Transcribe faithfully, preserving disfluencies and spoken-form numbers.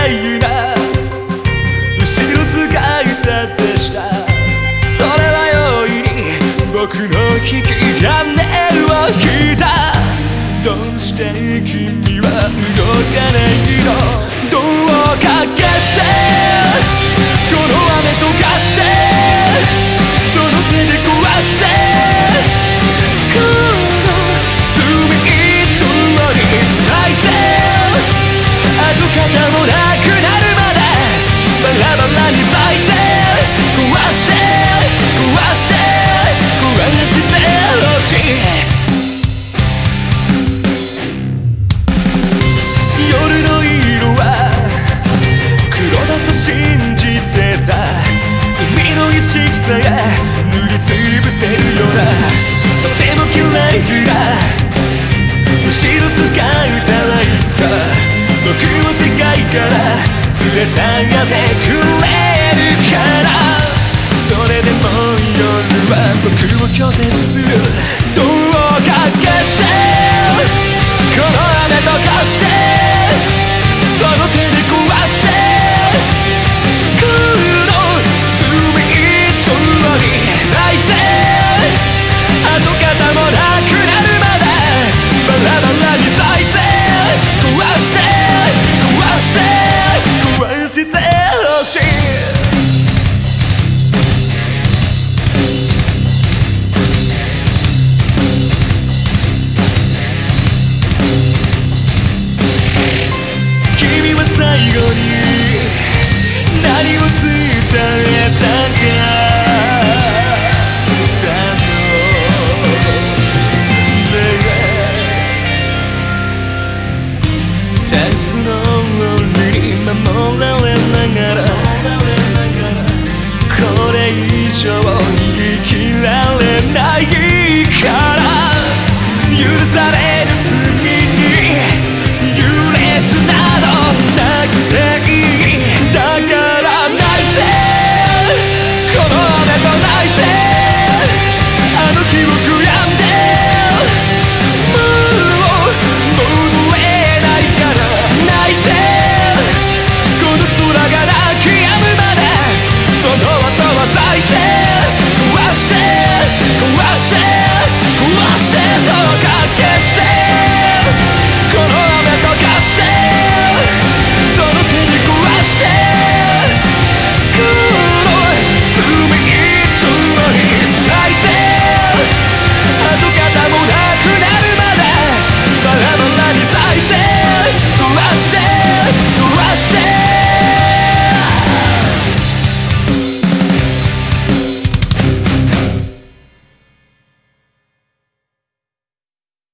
いな後ろ姿でした。それは容易に僕の引き金を引いた。どうして君は動かないの。どうかけしてこの雨溶かしてその手で壊してこの罪以上に咲いて跡形もなくなるまでバラバラに咲いて壊して壊して壊してほしい。夜の色は黒だと信じてた。罪の意識さえ塗りつぶせるようなとても綺麗な後ろ姿はいつか僕を世界から連れ去ってくれるから。それでも夜は僕を拒絶する。どうかけしてこの雨溶かしてその手で壊してこの罪以上に咲いて跡形もなくなるまでバラバラに咲いて壊して壊して壊してほしい。最後に何を伝え